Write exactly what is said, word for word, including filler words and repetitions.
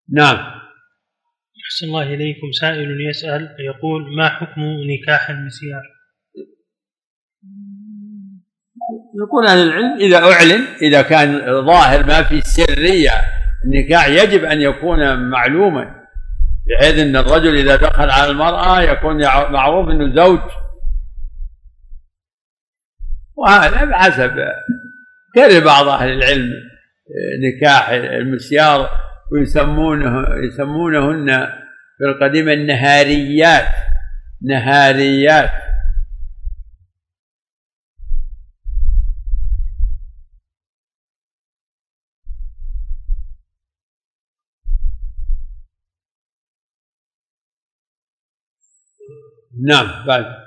نعم. أحسن الله إليكم. سائل يسأل يقول: ما حكم نكاح المسيار؟ يقول أهل العلم إذا أعلن، إذا كان ظاهر ما في سرية، النكاح يجب أن يكون معلوما، بحيث أن الرجل إذا دخل على المرأة يكون معروف أنه زوج، وهذا بحسب كره بعض أهل العلم نكاح المسيار، ويسمونه يسمونهن في القديم النهاريات. نهاريات. نعم. بعد